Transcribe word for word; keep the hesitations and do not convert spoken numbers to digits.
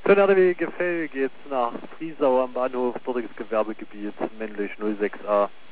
Für R D W Gefell geht's nach Friesau am Bahnhof, dortiges Gewerbegebiet, männlich null sechs A.